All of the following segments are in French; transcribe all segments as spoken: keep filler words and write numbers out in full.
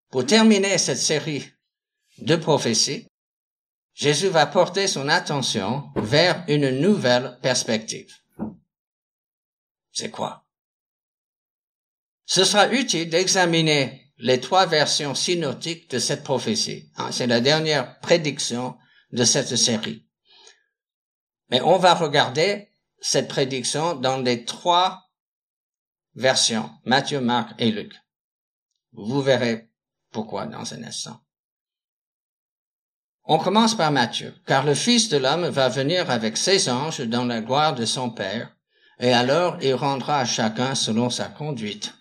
pour terminer cette série de prophéties, Jésus va porter son attention vers une nouvelle perspective. C'est quoi? Ce sera utile d'examiner les trois versions synoptiques de cette prophétie. C'est la dernière prédiction de cette série. Mais on va regarder cette prédiction dans les trois versions, Matthieu, Marc et Luc. Vous verrez pourquoi dans un instant. On commence par Matthieu, car le Fils de l'homme va venir avec ses anges dans la gloire de son Père, et alors il rendra à chacun selon sa conduite.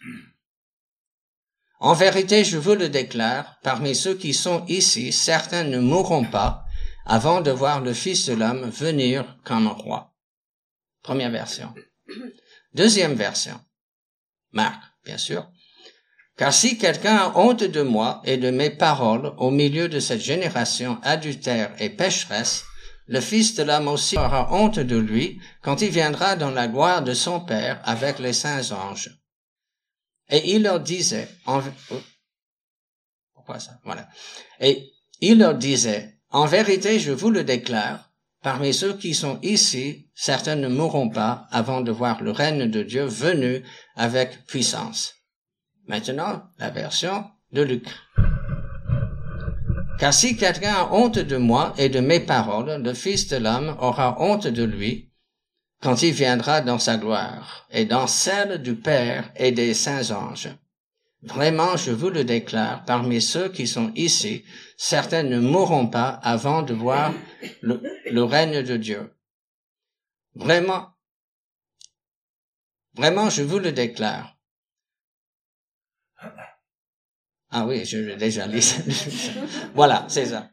En vérité, je vous le déclare, parmi ceux qui sont ici, certains ne mourront pas avant de voir le Fils de l'homme venir comme roi. Première version. Deuxième version. Marc, bien sûr. Car si quelqu'un a honte de moi et de mes paroles au milieu de cette génération adultère et pécheresse, le Fils de l'homme aussi aura honte de lui quand il viendra dans la gloire de son Père avec les saints anges. Et il leur disait, en, pourquoi ça? Voilà. Et il leur disait, en vérité, je vous le déclare, parmi ceux qui sont ici, certains ne mourront pas avant de voir le règne de Dieu venu avec puissance. Maintenant, la version de Luc. Car si quelqu'un a honte de moi et de mes paroles, le Fils de l'homme aura honte de lui quand il viendra dans sa gloire et dans celle du Père et des saints anges. Vraiment, je vous le déclare, parmi ceux qui sont ici, certains ne mourront pas avant de voir le, le règne de Dieu. Vraiment, vraiment, je vous le déclare. Ah oui, je l'ai déjà lu. Voilà, c'est ça.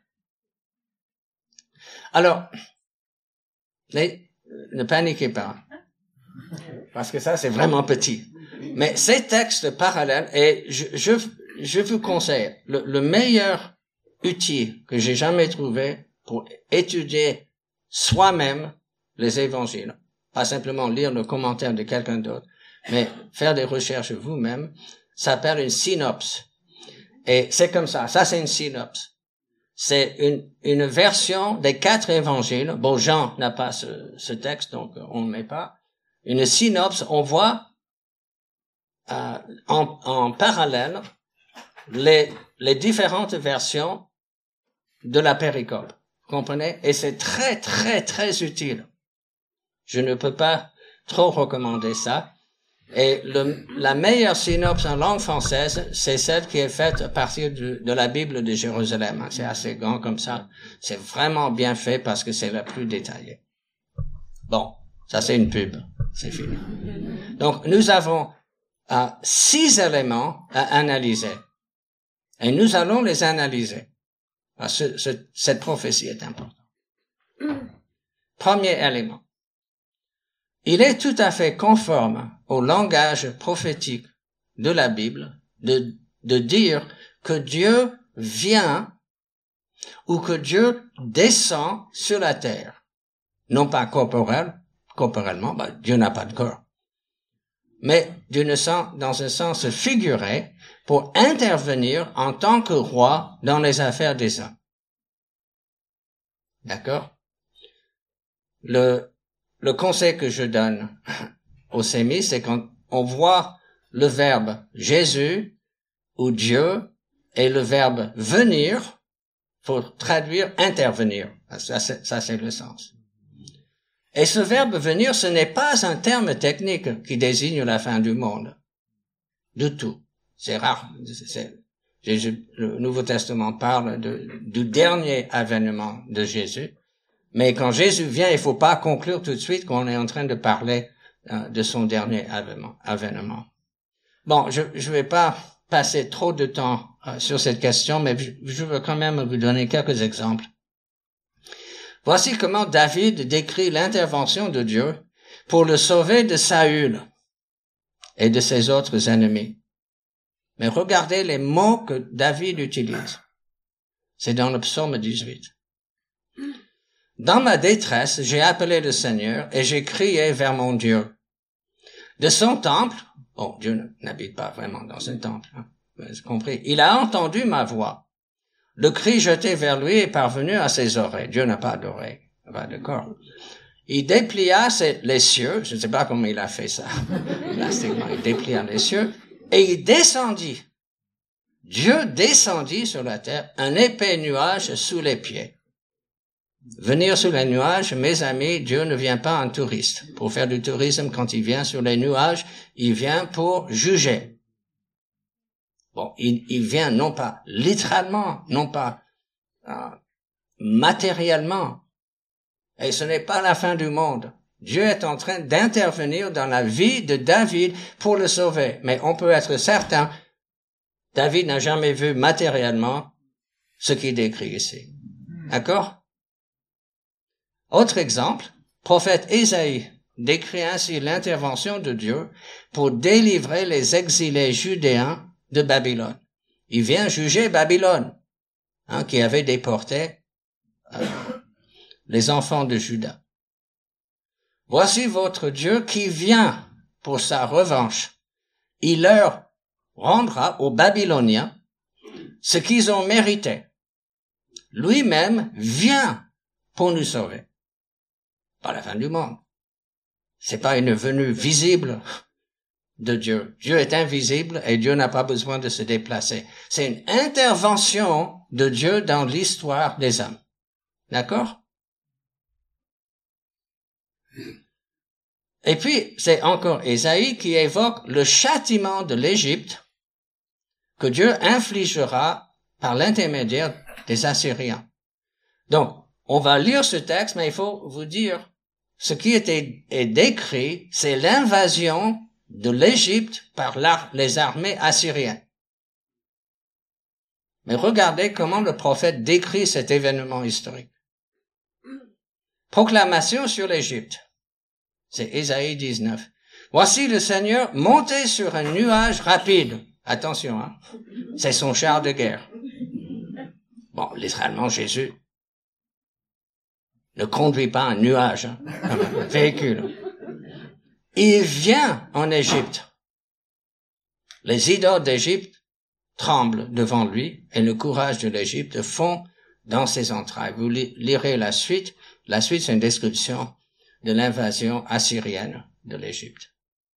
Alors, les, ne paniquez pas, parce que ça, c'est vraiment petit. Mais ces textes parallèles, et je, je, je vous conseille, le, le meilleur outil que j'ai jamais trouvé pour étudier soi-même les évangiles, pas simplement lire le commentaire de quelqu'un d'autre, mais faire des recherches vous-même, s'appelle une synopse. Et c'est comme ça. Ça, c'est une synopse. C'est une, une version des quatre évangiles. Bon, Jean n'a pas ce, ce texte, donc on ne le met pas. Une synopse, on voit euh, en, en parallèle les, les différentes versions de la péricope. Vous comprenez? Et c'est très, très, très utile. Je ne peux pas trop recommander ça. Et le, la meilleure synopse en langue française, c'est celle qui est faite à partir de, de la Bible de Jérusalem. C'est assez grand comme ça. C'est vraiment bien fait parce que c'est la plus détaillée. Bon, ça c'est une pub. C'est fini. Donc, nous avons euh, six éléments à analyser. Et nous allons les analyser. Parce que ce, cette prophétie est importante. Premier élément. Il est tout à fait conforme au langage prophétique de la Bible de, de dire que Dieu vient ou que Dieu descend sur la terre. Non pas corporel, corporellement, ben, Dieu n'a pas de corps. Mais d'une sens, dans un sens figuré pour intervenir en tant que roi dans les affaires des hommes. D'accord? Le, Le conseil que je donne aux sémis, c'est quand on voit le verbe Jésus ou Dieu et le verbe venir, faut traduire intervenir. Ça, c'est, ça, c'est le sens. Et ce verbe venir, ce n'est pas un terme technique qui désigne la fin du monde. Du tout. C'est rare. C'est, Jésus, le Nouveau Testament parle de, du dernier avènement de Jésus. Mais quand Jésus vient, il faut pas conclure tout de suite qu'on est en train de parler euh, de son dernier avènement. Bon, je je vais pas passer trop de temps euh, sur cette question, mais je, je veux quand même vous donner quelques exemples. Voici comment David décrit l'intervention de Dieu pour le sauver de Saül et de ses autres ennemis. Mais regardez les mots que David utilise. C'est dans le psaume dix-huit. Dans ma détresse, j'ai appelé le Seigneur et j'ai crié vers mon Dieu. De son temple, bon, Dieu n'habite pas vraiment dans un temple, hein, Vous avez compris? Il a entendu ma voix. Le cri jeté vers lui est parvenu à ses oreilles. Dieu n'a pas d'oreilles. Ah, d'accord. Il déplia ses, les cieux. Je ne sais pas comment il a fait ça. Plastiquement, il déplia les cieux. Et il descendit. Dieu descendit sur la terre, un épais nuage sous les pieds. Venir sur les nuages, mes amis, Dieu ne vient pas en touriste. Pour faire du tourisme, quand il vient sur les nuages, il vient pour juger. Bon, il, il vient non pas littéralement, non pas euh, matériellement. Et ce n'est pas la fin du monde. Dieu est en train d'intervenir dans la vie de David pour le sauver. Mais on peut être certain, David n'a jamais vu matériellement ce qu'il décrit ici. D'accord? Autre exemple, prophète Ésaïe décrit ainsi l'intervention de Dieu pour délivrer les exilés judéens de Babylone. Il vient juger Babylone, hein, qui avait déporté euh, les enfants de Juda. Voici votre Dieu qui vient pour sa revanche. Il leur rendra aux Babyloniens ce qu'ils ont mérité. Lui-même vient pour nous sauver. Pas la fin du monde. C'est pas une venue visible de Dieu. Dieu est invisible et Dieu n'a pas besoin de se déplacer. C'est une intervention de Dieu dans l'histoire des hommes. D'accord? Et puis, c'est encore Ésaïe qui évoque le châtiment de l'Égypte que Dieu infligera par l'intermédiaire des Assyriens. Donc, on va lire ce texte, mais il faut vous dire, ce qui était, est décrit, c'est l'invasion de l'Égypte par les armées assyriennes. Mais regardez comment le prophète décrit cet événement historique. Proclamation sur l'Égypte. C'est Ésaïe dix-neuf. Voici le Seigneur monté sur un nuage rapide. Attention, hein. C'est son char de guerre. Bon, littéralement, Jésus ne conduit pas un nuage, hein, comme un véhicule. Il vient en Égypte. Les idoles d'Égypte tremblent devant lui et le courage de l'Égypte fond dans ses entrailles. Vous lirez la suite. La suite, c'est une description de l'invasion assyrienne de l'Égypte.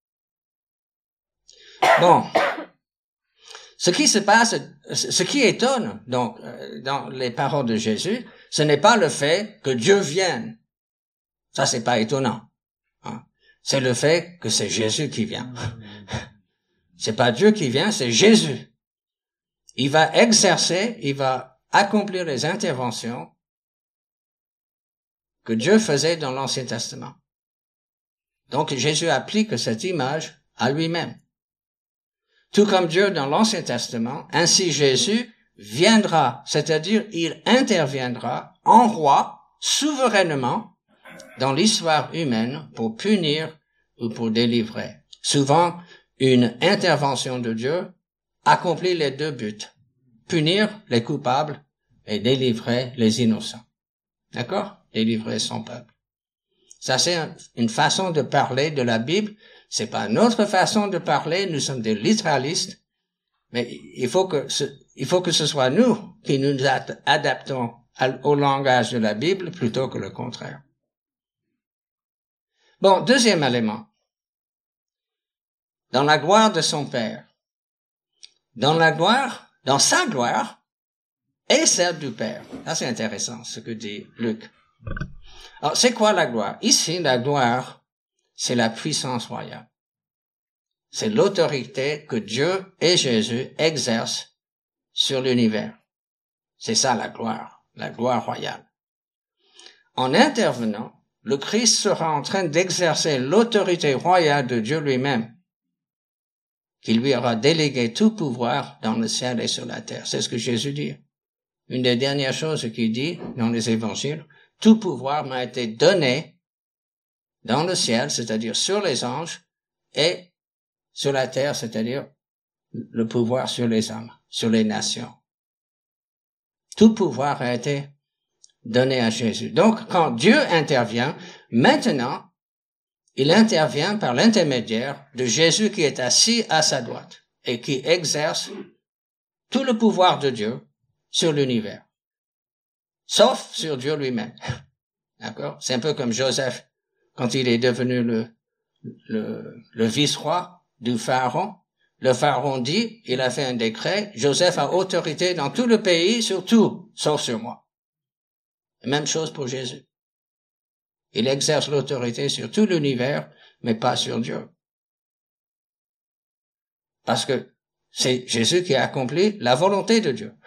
Bon. Ce qui se passe, ce qui étonne, donc, dans les paroles de Jésus, ce n'est pas le fait que Dieu vienne. Ça, c'est pas étonnant. Hein? C'est le fait que c'est Jésus qui vient. C'est pas Dieu qui vient, c'est Jésus. Il va exercer, il va accomplir les interventions que Dieu faisait dans l'Ancien Testament. Donc, Jésus applique cette image à lui-même. Tout comme Dieu dans l'Ancien Testament, ainsi Jésus viendra, c'est-à-dire il interviendra en roi, souverainement, dans l'histoire humaine pour punir ou pour délivrer. Souvent, une intervention de Dieu accomplit les deux buts. Punir les coupables et délivrer les innocents. D'accord? Délivrer son peuple. Ça, c'est une façon de parler de la Bible. C'est pas notre façon de parler. Nous sommes des littéralistes. Mais il faut que ce, il faut que ce soit nous qui nous adaptons au langage de la Bible plutôt que le contraire. Bon, deuxième élément. Dans la gloire de son Père. Dans la gloire, dans sa gloire et celle du Père. Ça, c'est intéressant, ce que dit Luc. Alors, c'est quoi la gloire? Ici, la gloire, c'est la puissance royale. C'est l'autorité que Dieu et Jésus exercent sur l'univers. C'est ça la gloire, la gloire royale. En intervenant, le Christ sera en train d'exercer l'autorité royale de Dieu lui-même, qui lui aura délégué tout pouvoir dans le ciel et sur la terre. C'est ce que Jésus dit. Une des dernières choses qu'il dit dans les évangiles, tout pouvoir m'a été donné dans le ciel, c'est-à-dire sur les anges, et sur la terre, c'est-à-dire le pouvoir sur les hommes, sur les nations. Tout pouvoir a été donné à Jésus. Donc, quand Dieu intervient, maintenant, il intervient par l'intermédiaire de Jésus qui est assis à sa droite et qui exerce tout le pouvoir de Dieu sur l'univers, sauf sur Dieu lui-même. D'accord? C'est un peu comme Joseph, quand il est devenu le, le, le vice-roi du pharaon. Le pharaon dit, il a fait un décret, Joseph a autorité dans tout le pays, sur tout, sauf sur moi. Même chose pour Jésus. Il exerce l'autorité sur tout l'univers, mais pas sur Dieu. Parce que c'est Jésus qui a accompli la volonté de Dieu.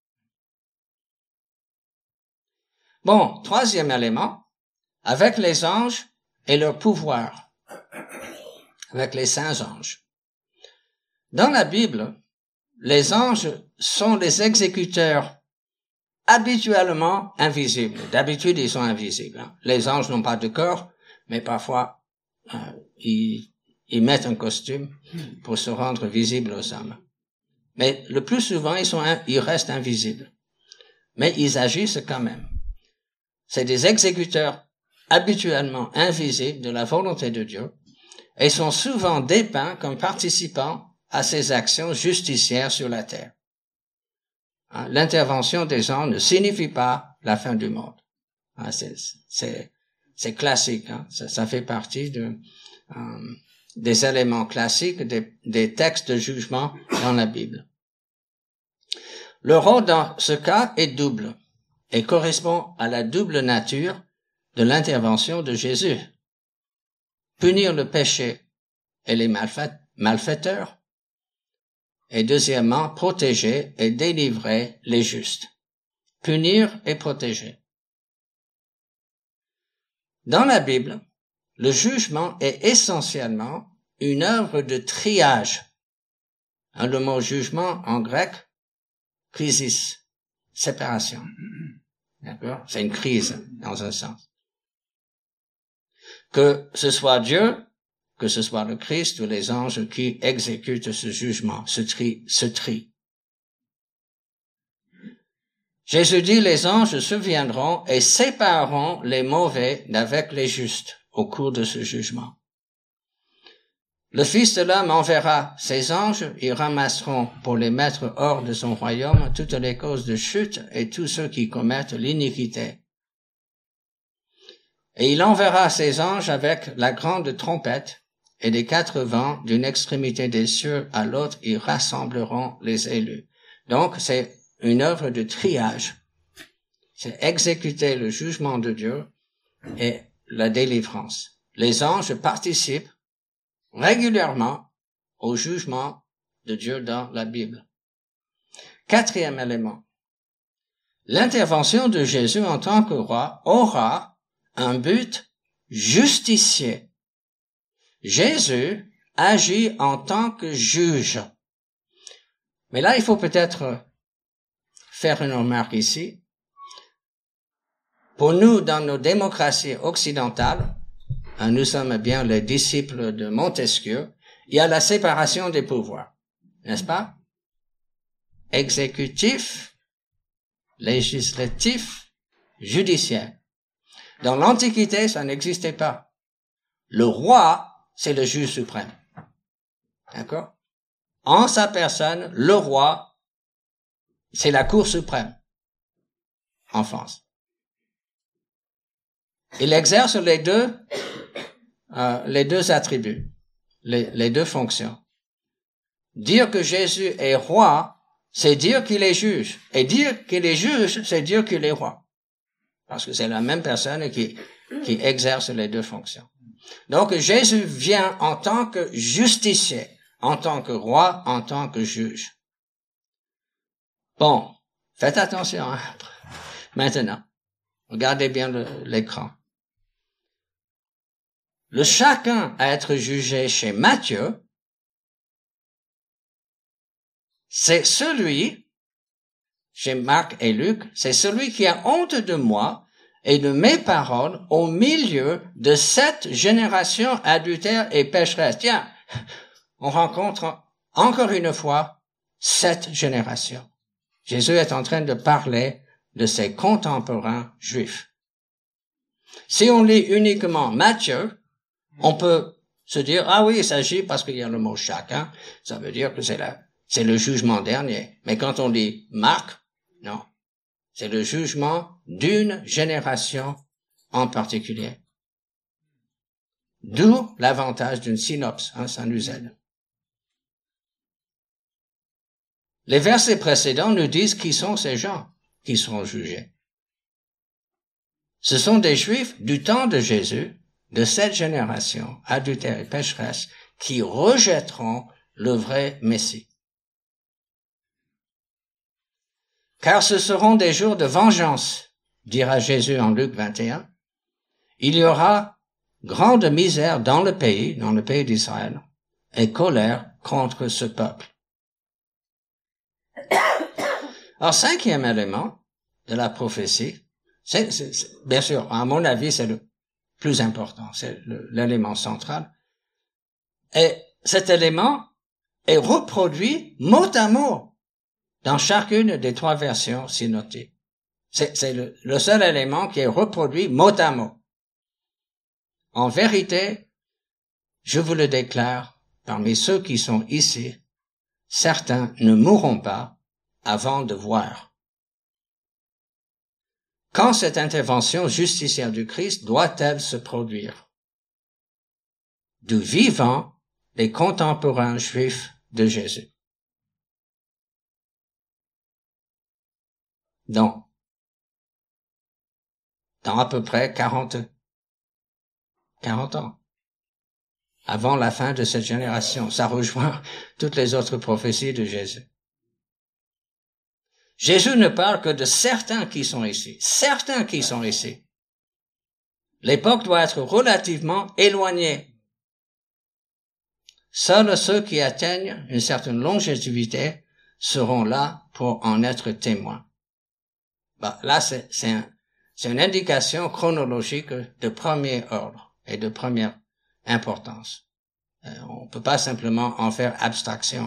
Bon, troisième élément, avec les anges et leur pouvoir, avec les saints anges. Dans la Bible, les anges sont les exécuteurs habituellement invisibles. D'habitude, ils sont invisibles. Hein. Les anges n'ont pas de corps, mais parfois, euh, ils, ils mettent un costume pour se rendre visibles aux hommes. Mais le plus souvent, ils sont, ils restent invisibles. Mais ils agissent quand même. C'est des exécuteurs habituellement invisibles de la volonté de Dieu et sont souvent dépeints comme participants à ses actions justicières sur la terre. Hein, l'intervention des anges ne signifie pas la fin du monde. Hein, c'est, c'est, c'est classique. Hein, ça, ça fait partie de, euh, des éléments classiques des, des textes de jugement dans la Bible. Le rôle dans ce cas est double et correspond à la double nature de l'intervention de Jésus. Punir le péché et les malfait- malfaiteurs, et deuxièmement, protéger et délivrer les justes. Punir et protéger. Dans la Bible, le jugement est essentiellement une œuvre de triage. Hein, le mot jugement en grec, crisis, séparation. D'accord? C'est une crise, dans un sens. Que ce soit Dieu, que ce soit le Christ ou les anges qui exécutent ce jugement, ce tri, ce tri. Jésus dit, les anges se viendront et sépareront les mauvais d'avec les justes au cours de ce jugement. Le Fils de l'homme enverra ses anges, ils ramasseront pour les mettre hors de son royaume toutes les causes de chute et tous ceux qui commettent l'iniquité. Et il enverra ses anges avec la grande trompette, et des quatre vents, d'une extrémité des cieux à l'autre, ils rassembleront les élus. Donc, c'est une œuvre de triage. C'est exécuter le jugement de Dieu et la délivrance. Les anges participent régulièrement au jugement de Dieu dans la Bible. Quatrième élément. L'intervention de Jésus en tant que roi aura un but justicier. Jésus agit en tant que juge. Mais là, il faut peut-être faire une remarque ici. Pour nous, dans nos démocraties occidentales, nous sommes bien les disciples de Montesquieu, il y a la séparation des pouvoirs, n'est-ce pas? Exécutif, législatif, judiciaire. Dans l'Antiquité, ça n'existait pas. Le roi, c'est le juge suprême. D'accord? En sa personne, le roi, c'est la Cour suprême en France. Il exerce les deux, euh, les deux attributs, les, les deux fonctions. Dire que Jésus est roi, c'est dire qu'il est juge. Et dire qu'il est juge, c'est dire qu'il est roi. Parce que c'est la même personne qui, qui exerce les deux fonctions. Donc Jésus vient en tant que justicier, en tant que roi, en tant que juge. Bon, faites attention. Hein. Maintenant, regardez bien le, l'écran. Le chacun à être jugé chez Matthieu, c'est celui, chez Marc et Luc, c'est celui qui a honte de moi et de mes paroles au milieu de cette génération adultère et pécheresse. Tiens, on rencontre encore une fois cette génération. Jésus est en train de parler de ses contemporains juifs. Si on lit uniquement Matthieu, on peut se dire, ah oui, il s'agit, parce qu'il y a le mot chacun, ça veut dire que c'est la, c'est le jugement dernier. Mais quand on dit Marc, non. C'est le jugement d'une génération en particulier. D'où l'avantage d'une synopse, hein, ça nous aide. Les versets précédents nous disent qui sont ces gens qui seront jugés. Ce sont des Juifs du temps de Jésus, de cette génération, adultère et pécheresse, qui rejetteront le vrai Messie. Car ce seront des jours de vengeance, dira Jésus en Luc vingt et un. Il y aura grande misère dans le pays, dans le pays d'Israël, et colère contre ce peuple. Alors, cinquième élément de la prophétie, c'est, c'est, c'est bien sûr, à mon avis, c'est le plus important, c'est le, l'élément central. Et cet élément est reproduit mot à mot dans chacune des trois versions synoptiques. C'est, c'est le, le seul élément qui est reproduit mot à mot. En vérité, je vous le déclare, parmi ceux qui sont ici, certains ne mourront pas avant de voir. Quand cette intervention justicière du Christ doit-elle se produire? Du vivant des contemporains juifs de Jésus. Donc, dans à peu près quarante, quarante ans, avant la fin de cette génération. Ça rejoint toutes les autres prophéties de Jésus. Jésus ne parle que de certains qui sont ici, certains qui sont ici. L'époque doit être relativement éloignée. Seuls ceux qui atteignent une certaine longévité seront là pour en être témoins. Bah, là, c'est, c'est, un, c'est une indication chronologique de premier ordre et de première importance. Euh, on peut pas simplement en faire abstraction.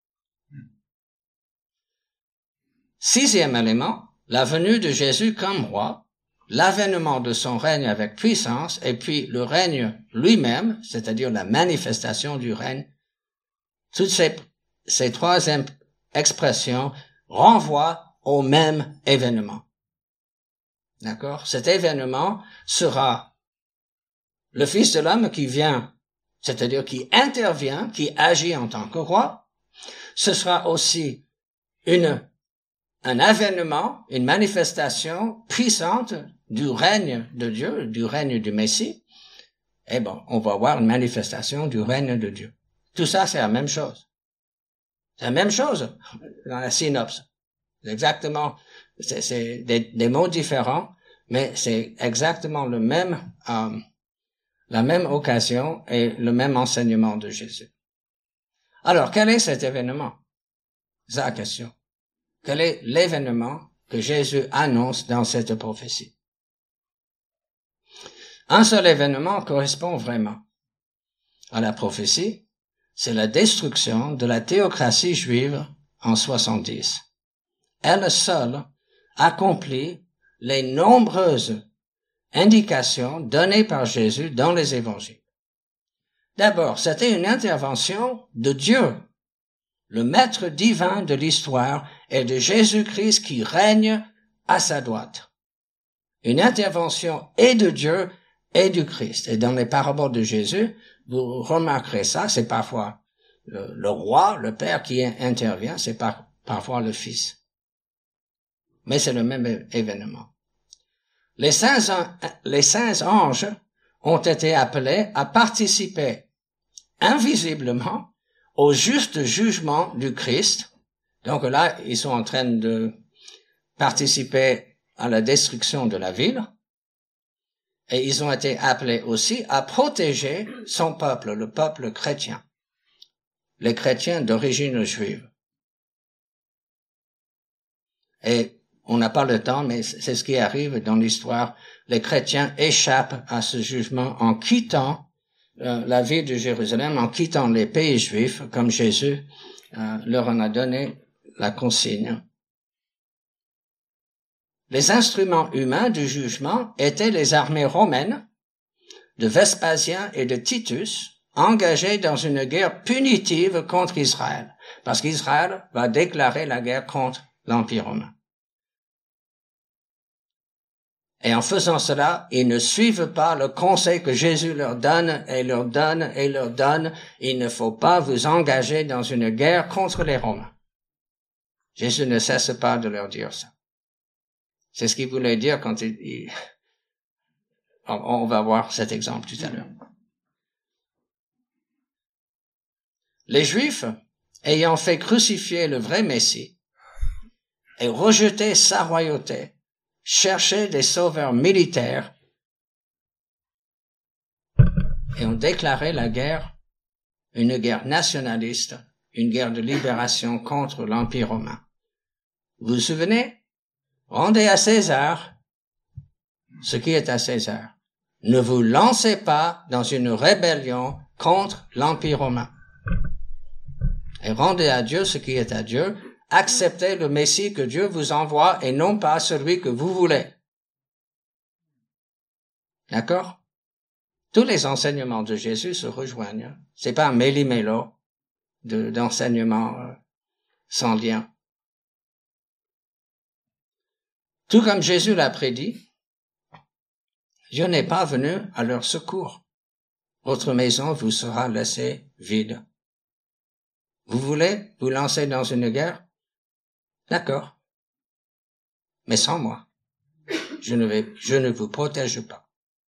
Sixième élément, la venue de Jésus comme roi, l'avènement de son règne avec puissance, et puis le règne lui-même, c'est-à-dire la manifestation du règne. Toutes ces, ces trois expressions renvoient au même événement. D'accord? Cet événement sera le Fils de l'homme qui vient, c'est-à-dire qui intervient, qui agit en tant que roi. Ce sera aussi une un avènement, une manifestation puissante du règne de Dieu, du règne du Messie. Eh bon, on va voir une manifestation du règne de Dieu. Tout ça, c'est la même chose. C'est la même chose dans la synopse. C'est exactement, c'est, c'est des, des mots différents, mais c'est exactement le même, euh, la même occasion et le même enseignement de Jésus. Alors, quel est cet événement? C'est la question. Quel est l'événement que Jésus annonce dans cette prophétie? Un seul événement correspond vraiment à la prophétie, c'est la destruction de la théocratie juive en soixante-dix. Elle seule accomplit les nombreuses indications données par Jésus dans les évangiles. D'abord, c'était une intervention de Dieu, le maître divin de l'histoire et de Jésus-Christ qui règne à sa droite. Une intervention et de Dieu et du Christ. Et dans les paraboles de Jésus, vous remarquerez ça, c'est parfois le, le roi, le Père qui intervient, c'est par, parfois le Fils. Mais c'est le même événement. Les saints, les saints anges ont été appelés à participer invisiblement au juste jugement du Christ. Donc là, ils sont en train de participer à la destruction de la ville. Et ils ont été appelés aussi à protéger son peuple, le peuple chrétien. Les chrétiens d'origine juive. Et on n'a pas le temps, mais c'est ce qui arrive dans l'histoire. Les chrétiens échappent à ce jugement en quittant euh, la ville de Jérusalem, en quittant les pays juifs, comme Jésus euh, leur en a donné la consigne. Les instruments humains du jugement étaient les armées romaines de Vespasien et de Titus, engagé dans une guerre punitive contre Israël, parce qu'Israël va déclarer la guerre contre l'Empire romain. Et en faisant cela, ils ne suivent pas le conseil que Jésus leur donne et leur donne et leur donne. Il ne faut pas vous engager dans une guerre contre les Romains. Jésus ne cesse pas de leur dire ça. C'est ce qu'il voulait dire quand il... il... On va voir cet exemple tout à l'heure. Les Juifs, ayant fait crucifier le vrai Messie et rejeté sa royauté, cherchaient des sauveurs militaires et ont déclaré la guerre, une guerre nationaliste, une guerre de libération contre l'Empire romain. Vous vous souvenez? Rendez à César ce qui est à César. Ne vous lancez pas dans une rébellion contre l'Empire romain. Et rendez à Dieu ce qui est à Dieu. Acceptez le Messie que Dieu vous envoie et non pas celui que vous voulez. D'accord? Tous les enseignements de Jésus se rejoignent. C'est pas un méli-mélo de, d'enseignements euh, sans lien. Tout comme Jésus l'a prédit, Dieu n'est pas venu à leur secours. Votre maison vous sera laissée vide. Vous voulez vous lancer dans une guerre? D'accord. Mais sans moi. Je ne vais, je ne vous protège pas.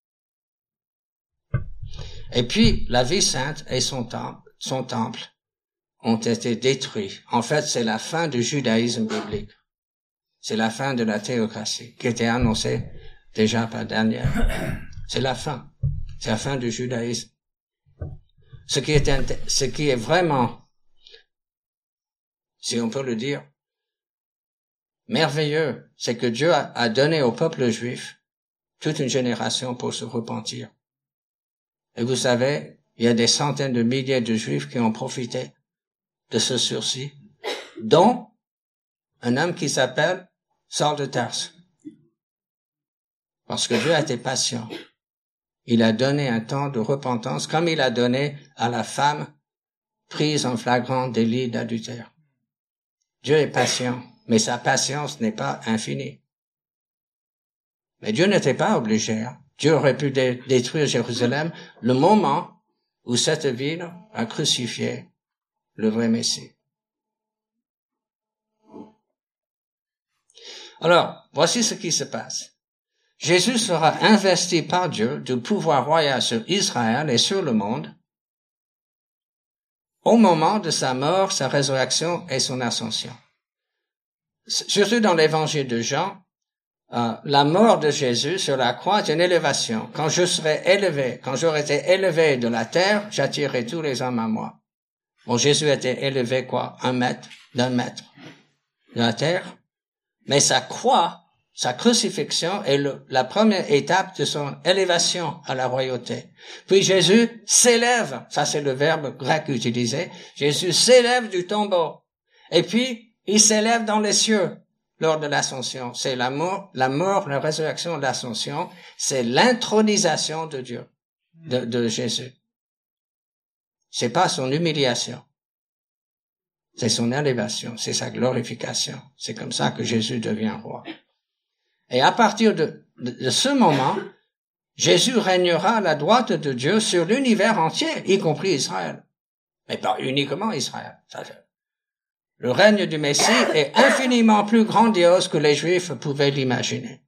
Et puis, la vie sainte et son temple, son temple ont été détruits. En fait, c'est la fin du judaïsme biblique. C'est la fin de la théocratie, qui était annoncée déjà par Daniel. C'est la fin. C'est la fin du judaïsme. Ce qui est, ce qui est vraiment, si on peut le dire, merveilleux, c'est que Dieu a, a donné au peuple juif toute une génération pour se repentir. Et vous savez, il y a des centaines de milliers de juifs qui ont profité de ce sursis, dont un homme qui s'appelle Saul de Tarse. Parce que Dieu a été patient. Il a donné un temps de repentance, comme il a donné à la femme prise en flagrant délit d'adultère. Dieu est patient, mais sa patience n'est pas infinie. Mais Dieu n'était pas obligé. Hein. Dieu aurait pu dé- détruire Jérusalem le moment où cette ville a crucifié le vrai Messie. Alors, voici ce qui se passe. Jésus sera investi par Dieu du pouvoir royal sur Israël et sur le monde au moment de sa mort, sa résurrection et son ascension. Surtout dans l'évangile de Jean, euh, la mort de Jésus sur la croix est une élévation. Quand je serai élevé, quand j'aurai été élevé de la terre, j'attirerai tous les hommes à moi. Bon, Jésus était élevé quoi? Un mètre, d'un mètre de la terre. Mais sa croix, sa crucifixion est le, la première étape de son élévation à la royauté. Puis Jésus s'élève, ça c'est le verbe grec utilisé, Jésus s'élève du tombeau. Et puis, il s'élève dans les cieux lors de l'ascension. C'est la mort, la mort, la résurrection, l'ascension, c'est l'intronisation de Dieu, de, de Jésus. C'est pas son humiliation. C'est son élévation, c'est sa glorification. C'est comme ça que Jésus devient roi. Et à partir de, de, de ce moment, Jésus régnera à la droite de Dieu sur l'univers entier, y compris Israël. Mais pas uniquement Israël. Ça, le règne du Messie est infiniment plus grandiose que les Juifs pouvaient l'imaginer.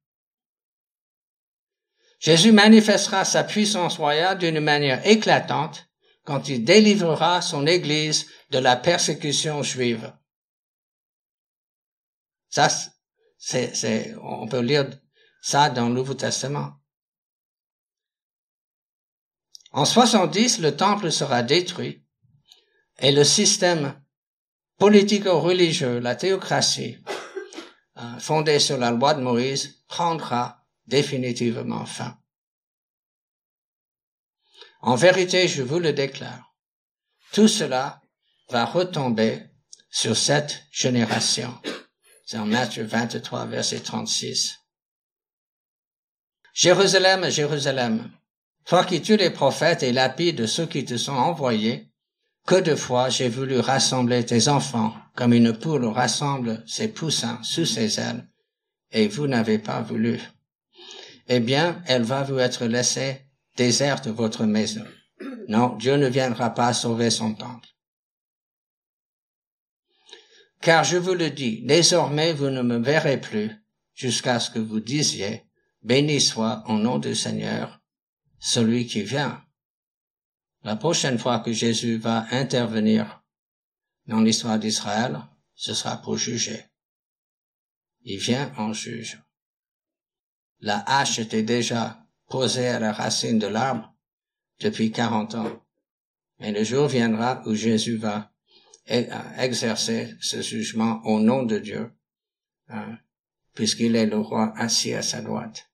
Jésus manifestera sa puissance royale d'une manière éclatante quand il délivrera son Église de la persécution juive. Ça, c'est, c'est, on peut lire ça dans le Nouveau Testament. En soixante-dix, le temple sera détruit et le système politico-religieux, la théocratie, euh, fondée sur la loi de Moïse, prendra définitivement fin. En vérité, je vous le déclare, tout cela va retomber sur cette génération. C'est en Matthieu vingt-trois, verset trente-six. Jérusalem, Jérusalem, Toi qui tues les prophètes et lapides ceux qui te sont envoyés, que de fois j'ai voulu rassembler tes enfants, comme une poule rassemble ses poussins sous ses ailes, et vous n'avez pas voulu. Eh bien, elle va vous être laissée déserte votre maison. Non, Dieu ne viendra pas sauver son temple. Car je vous le dis, désormais vous ne me verrez plus, jusqu'à ce que vous disiez, béni soit au nom du Seigneur, celui qui vient. La prochaine fois que Jésus va intervenir dans l'histoire d'Israël, ce sera pour juger. Il vient en juge. La hache était déjà posée à la racine de l'arbre depuis quarante ans. Mais le jour viendra où Jésus va exercer ce jugement au nom de Dieu, hein, puisqu'il est le roi assis à sa droite.